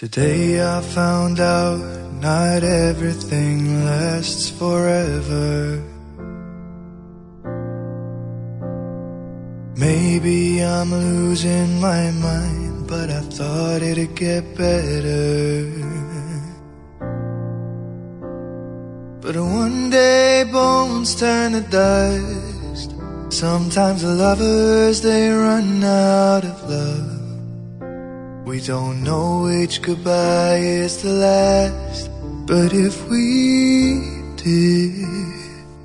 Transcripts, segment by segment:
Today I found out not everything lasts forever. Maybe I'm losing my mind, but I thought it'd get better. But one day bones turn to dust. Sometimes the lovers, they run out of love. We don't know which goodbye is the last, but if we did,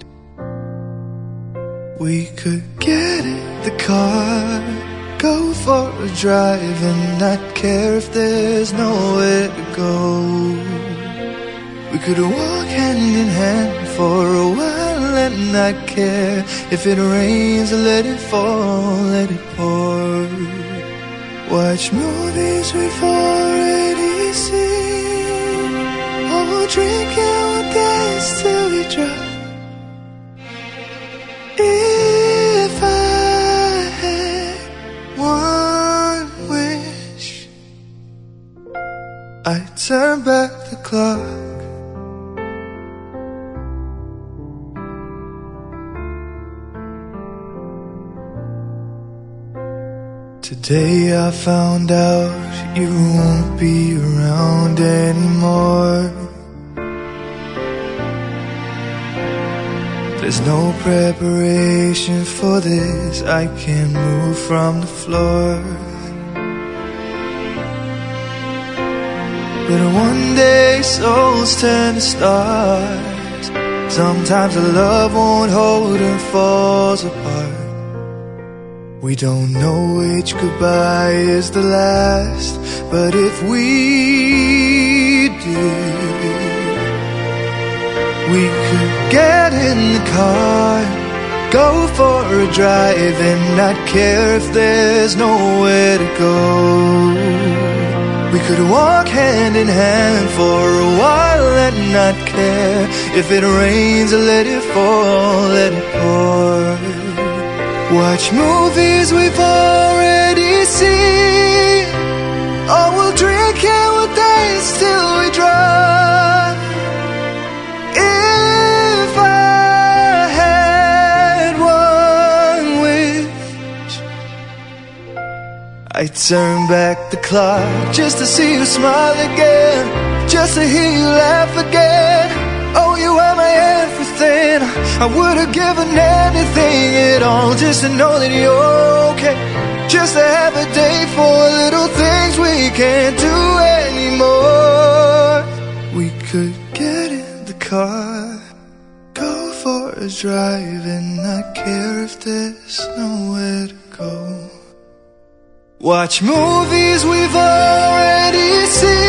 we could get in the car, go for a drive and not care if there's nowhere to go. We could walk hand in hand for a while and not care if it rains or let it fall, let it pour. Watch movies we've already seen, or we'll drink and we'll dance till we drop. If I had one wish, I'd turn back the clock. Today I found out you won't be around anymore. There's no preparation for this, I can't move from the floor. But one day souls turn to stars. Sometimes a love won't hold and falls apart. We don't know which goodbye is the last, but if we did, we could get in the car, go for a drive and not care if there's nowhere to go. We could walk hand in hand for a while and not care if it rains or let it fall, let it pour. Watch movies we've already seen, or we'll drink and we'll dance till we drop. If I had one wish, I'd turn back the clock just to see you smile again, just to hear you laugh again. Oh, you are my everything. I would have given anything at all just to know that you're okay, just to have a day for little things we can't do anymore. We could get in the car, go for a drive and not care if there's nowhere to go. Watch movies we've already seen,